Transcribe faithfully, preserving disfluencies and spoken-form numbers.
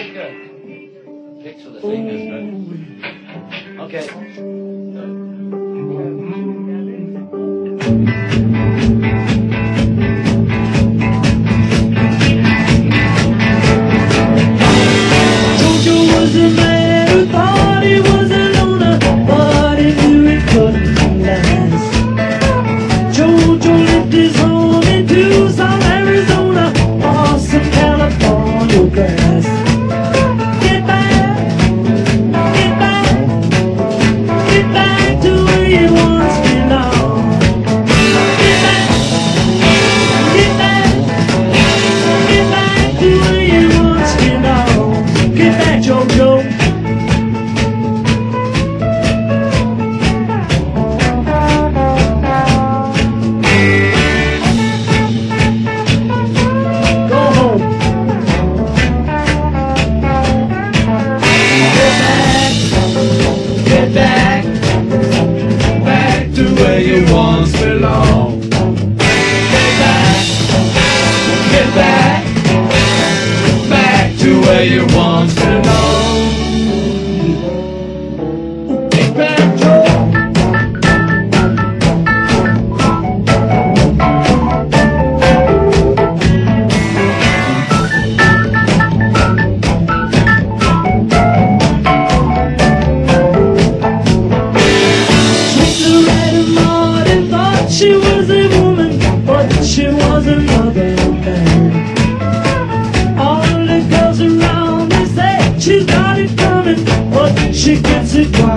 pretty good. Picks with the fingers, good. Okay. Jojo was a man who thought he was a loner, but he knew it couldn't last. Jojo lived his home in Tucson, Arizona, or some California grass. Get back, get back, get back to where you once belonged. Get back, get back, get back to where you once belonged. Get back, Jojo. Go home. Get back, back to where you once belonged. Get back, get back, back to where you once belonged. Get back, Joe. Sister Red Martin thought she was a woman, but she was another man. All the girls around me say she's got it coming, but she gets it right.